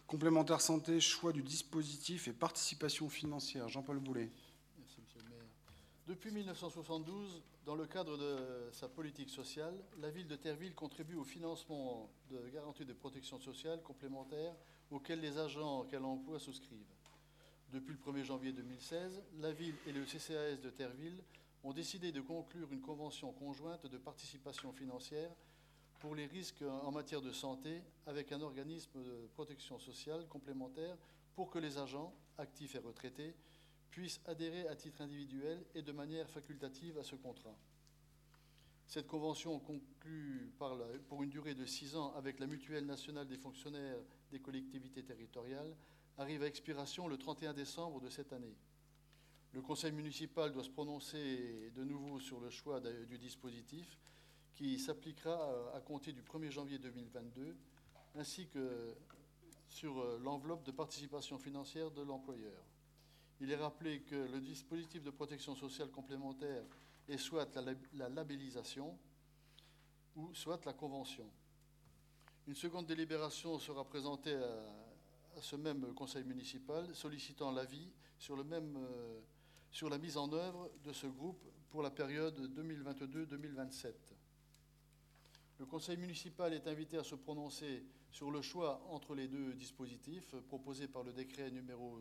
Complémentaire santé, choix du dispositif et participation financière. Jean-Paul Boulet. Merci, Monsieur le maire. Depuis 1972, dans le cadre de sa politique sociale, la ville de Terville contribue au financement de garanties de protection sociale complémentaires auxquelles les agents qu'elle emploie souscrivent. Depuis le 1er janvier 2016, la ville et le CCAS de Terville ont décidé de conclure une convention conjointe de participation financière pour les risques en matière de santé avec un organisme de protection sociale complémentaire pour que les agents, actifs et retraités, puissent adhérer à titre individuel et de manière facultative à ce contrat. Cette convention conclue pour une durée de 6 ans avec la Mutuelle nationale des fonctionnaires des collectivités territoriales arrive à expiration le 31 décembre de cette année. Le conseil municipal doit se prononcer de nouveau sur le choix du dispositif qui s'appliquera à compter du 1er janvier 2022, ainsi que sur l'enveloppe de participation financière de l'employeur. Il est rappelé que le dispositif de protection sociale complémentaire est soit la labellisation ou soit la convention. Une seconde délibération sera présentée à ce même conseil municipal, sollicitant l'avis sur la mise en œuvre de ce groupe pour la période 2022-2027. Le conseil municipal est invité à se prononcer sur le choix entre les deux dispositifs proposés par le décret numéro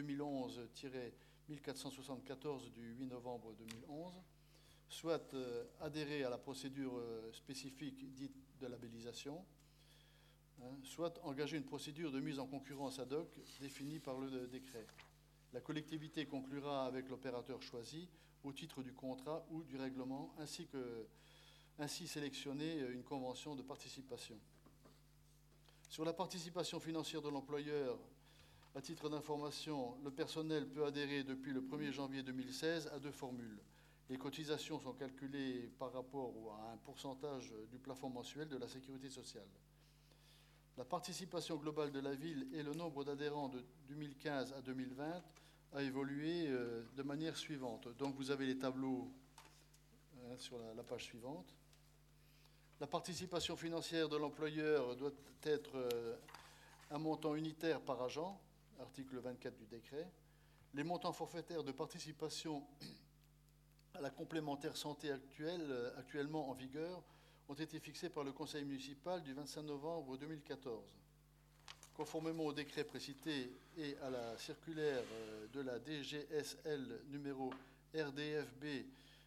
2011-1474 du 8 novembre 2011, soit adhérer à la procédure spécifique dite de labellisation, soit engager une procédure de mise en concurrence ad hoc définie par le décret. La collectivité conclura avec l'opérateur choisi au titre du contrat ou du règlement, ainsi sélectionner une convention de participation. Sur la participation financière de l'employeur, à titre d'information, le personnel peut adhérer depuis le 1er janvier 2016 à 2 formules. Les cotisations sont calculées par rapport à un pourcentage du plafond mensuel de la sécurité sociale. La participation globale de la ville et le nombre d'adhérents de 2015 à 2020 a évolué de manière suivante. Donc vous avez les tableaux sur la page suivante. La participation financière de l'employeur doit être un montant unitaire par agent, article 24 du décret. Les montants forfaitaires de participation à la complémentaire santé actuellement en vigueur ont été fixés par le conseil municipal du 25 novembre 2014. Conformément au décret précité et à la circulaire de la DGSL numéro RDFB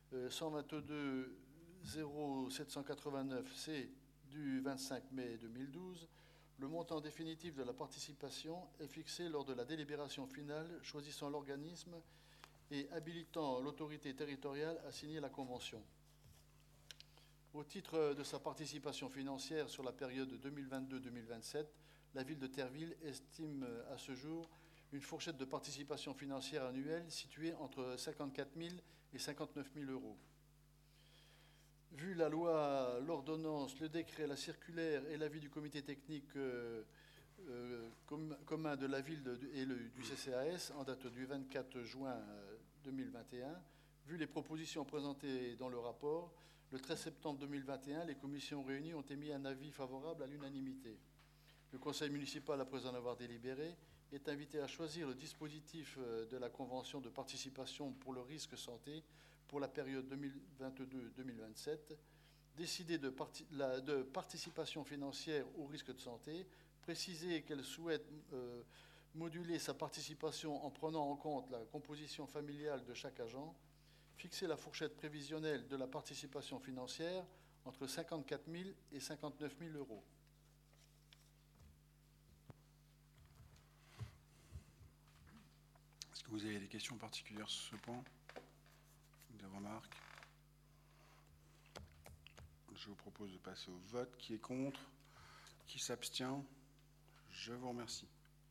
122-0789C du 25 mai 2012, le montant définitif de la participation est fixé lors de la délibération finale choisissant l'organisme et habilitant l'autorité territoriale à signer la convention. Au titre de sa participation financière sur la période 2022-2027, la ville de Terville estime à ce jour une fourchette de participation financière annuelle située entre 54 000 et 59 000 euros. Vu la loi, l'ordonnance, le décret, la circulaire et l'avis du comité technique commun de la ville et du CCAS en date du 24 juin 2021, vu les propositions présentées dans le rapport, le 13 septembre 2021, les commissions réunies ont émis un avis favorable à l'unanimité. Le conseil municipal, après en avoir délibéré, est invité à choisir le dispositif de la convention de participation pour le risque santé pour la période 2022-2027, décider de participation financière au risque de santé, préciser qu'elle souhaite moduler sa participation en prenant en compte la composition familiale de chaque agent, fixer la fourchette prévisionnelle de la participation financière entre 54 000 et 59 000 euros. Est-ce que vous avez des questions particulières sur ce point? Des remarques? Je vous propose de passer au vote. Qui est contre? Qui s'abstient? Je vous remercie.